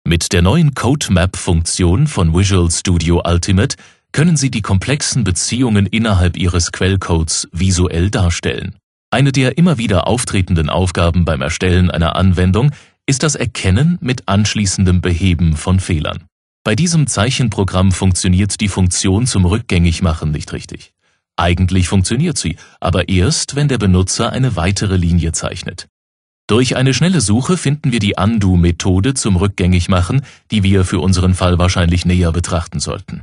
Mit der neuen Code-Map-Funktion von Visual Studio Ultimate können Sie die komplexen Beziehungen innerhalb Ihres Quellcodes visuell darstellen. Eine der immer wieder auftretenden Aufgaben beim Erstellen einer Anwendung ist das Erkennen mit anschließendem Beheben von Fehlern. Bei diesem Zeichenprogramm funktioniert die Funktion zum Rückgängigmachen nicht richtig. Eigentlich funktioniert sie, aber erst, wenn der Benutzer eine weitere Linie zeichnet. Durch eine schnelle Suche finden wir die Undo-Methode zum Rückgängigmachen, die wir für unseren Fall wahrscheinlich näher betrachten sollten.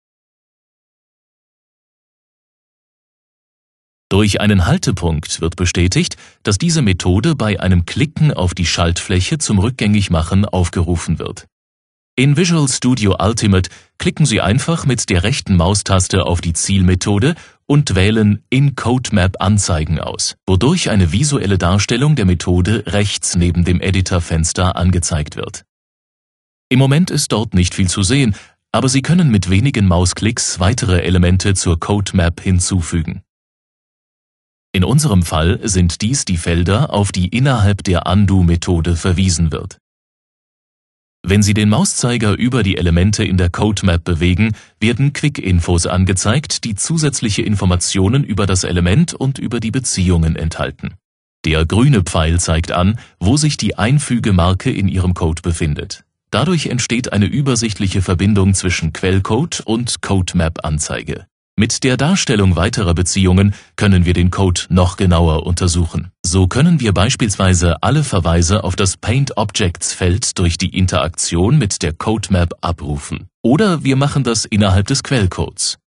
Durch einen Haltepunkt wird bestätigt, dass diese Methode bei einem Klicken auf die Schaltfläche zum Rückgängigmachen aufgerufen wird. In Visual Studio Ultimate klicken Sie einfach mit der rechten Maustaste auf die Zielmethode und wählen In Code Map Anzeigen aus, wodurch eine visuelle Darstellung der Methode rechts neben dem Editorfenster angezeigt wird. Im Moment ist dort nicht viel zu sehen, aber Sie können mit wenigen Mausklicks weitere Elemente zur Code Map hinzufügen. In unserem Fall sind dies die Felder, auf die innerhalb der Undo-Methode verwiesen wird. Wenn Sie den Mauszeiger über die Elemente in der Code-Map bewegen, werden Quick-Infos angezeigt, die zusätzliche Informationen über das Element und über die Beziehungen enthalten. Der grüne Pfeil zeigt an, wo sich die Einfügemarke in Ihrem Code befindet. Dadurch entsteht eine übersichtliche Verbindung zwischen Quellcode und Code-Map-Anzeige. Mit der Darstellung weiterer Beziehungen können wir den Code noch genauer untersuchen. So können wir beispielsweise alle Verweise auf das Paint Objects Feld durch die Interaktion mit der Code Map abrufen. Oder wir machen das innerhalb des Quellcodes.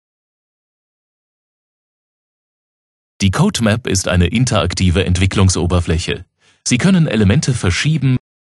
Die Code Map ist eine interaktive Entwicklungsoberfläche. Sie können Elemente verschieben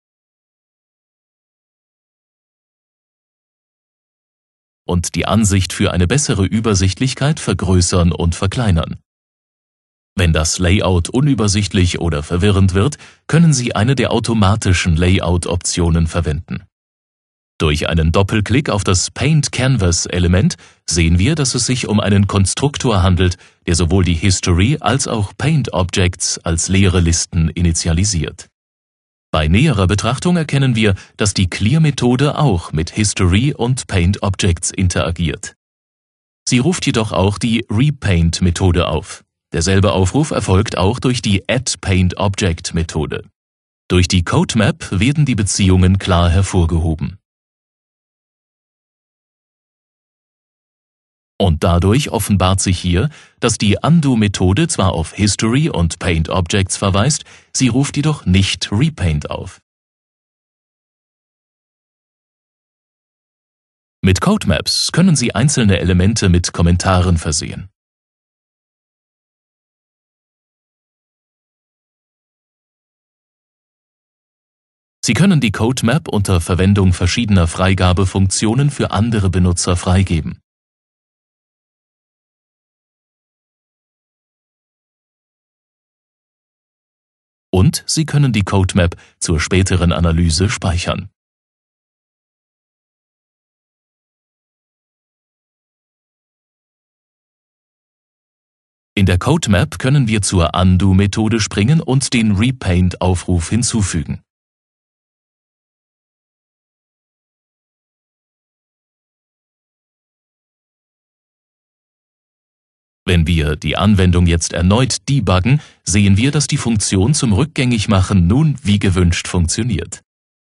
und die Ansicht für eine bessere Übersichtlichkeit vergrößern und verkleinern. Wenn das Layout unübersichtlich oder verwirrend wird, können Sie eine der automatischen Layout-Optionen verwenden. Durch einen Doppelklick auf das Paint Canvas-Element sehen wir, dass es sich um einen Konstruktor handelt, der sowohl die History als auch Paint Objects als leere Listen initialisiert. Bei näherer Betrachtung erkennen wir, dass die Clear-Methode auch mit History und Paint Objects interagiert. Sie ruft jedoch auch die Repaint-Methode auf. Derselbe Aufruf erfolgt auch durch die AddPaintObject-Methode. Durch die Code Map werden die Beziehungen klar hervorgehoben. Und dadurch offenbart sich hier, dass die Undo-Methode zwar auf History und Paint Objects verweist, sie ruft jedoch nicht Repaint auf. Mit Code Maps können Sie einzelne Elemente mit Kommentaren versehen. Sie können die Code Map unter Verwendung verschiedener Freigabefunktionen für andere Benutzer freigeben. Und Sie können die Code Map zur späteren Analyse speichern. In der Code Map können wir zur Undo-Methode springen und den Repaint-Aufruf hinzufügen. Wenn wir die Anwendung jetzt erneut debuggen, sehen wir, dass die Funktion zum Rückgängigmachen nun wie gewünscht funktioniert.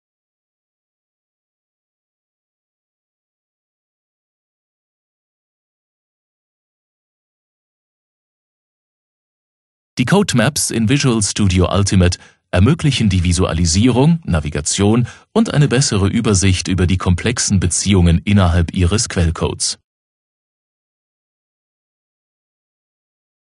Die Code Maps in Visual Studio Ultimate ermöglichen die Visualisierung, Navigation und eine bessere Übersicht über die komplexen Beziehungen innerhalb Ihres Quellcodes.